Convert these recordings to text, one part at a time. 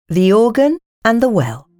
The Organ and the Well.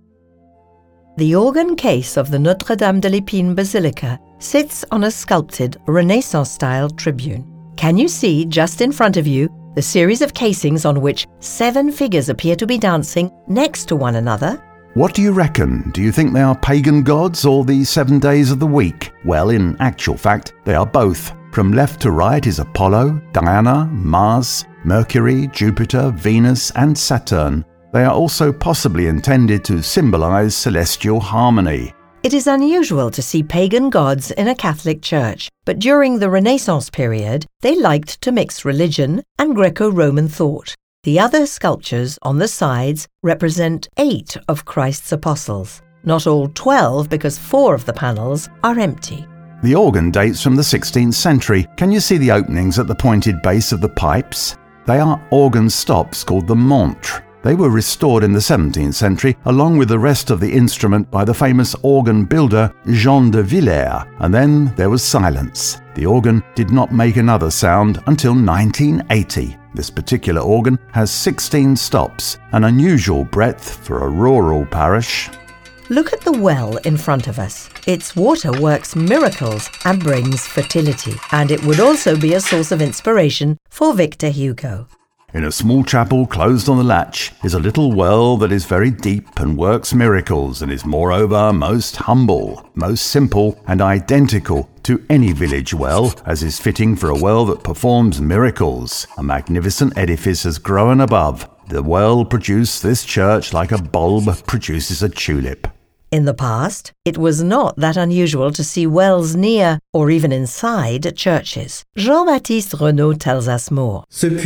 The organ case of the Notre-Dame de l'Épine Basilica sits on a sculpted Renaissance-style tribune. Can you see, just in front of you, the series of casings on which 7 figures appear to be dancing next to one another? What do you reckon? Do you think they are pagan gods or the 7 days of the week? Well, in actual fact, they are both. From left to right is Apollo, Diana, Mars, Mercury, Jupiter, Venus, and Saturn. They are also possibly intended to symbolize celestial harmony. It is unusual to see pagan gods in a Catholic church, but during the Renaissance period, they liked to mix religion and Greco-Roman thought. The other sculptures on the sides represent 8 of Christ's apostles. Not all 12, because 4 of the panels are empty. The organ dates from the 16th century. Can you see the openings at the pointed base of the pipes? They are organ stops called the montre. They were restored in the 17th century along with the rest of the instrument by the famous organ builder Jean de Villers, and then there was silence. The organ did not make another sound until 1980. This particular organ has 16 stops, an unusual breadth for a rural parish. Look at the well in front of us. Its water works miracles and brings fertility, and it would also be a source of inspiration for Victor Hugo. In a small chapel closed on the latch is a little well that is very deep and works miracles and is moreover most humble, most simple and identical to any village well, as is fitting for a well that performs miracles. A magnificent edifice has grown above. The well produced this church like a bulb produces a tulip. In the past, it was not that unusual to see wells near or even inside churches. Jean-Baptiste Renaud tells us more.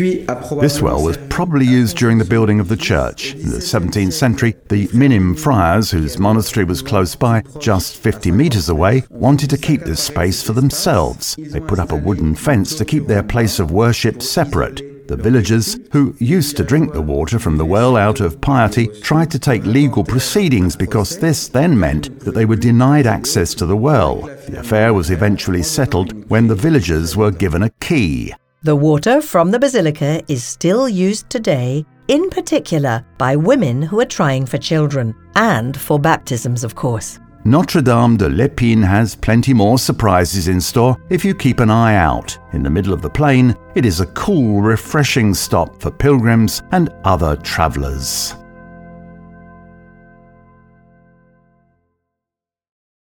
This well was probably used during the building of the church. In the 17th century, the Minim friars, whose monastery was close by, just 50 meters away, wanted to keep this space for themselves. They put up a wooden fence to keep their place of worship separate. The villagers, who used to drink the water from the well out of piety, tried to take legal proceedings because this then meant that they were denied access to the well. The affair was eventually settled when the villagers were given a key. The water from the basilica is still used today, in particular by women who are trying for children, and for baptisms, of course. Notre-Dame de l'Épine has plenty more surprises in store if you keep an eye out. In the middle of the plain, it is a cool, refreshing stop for pilgrims and other travellers.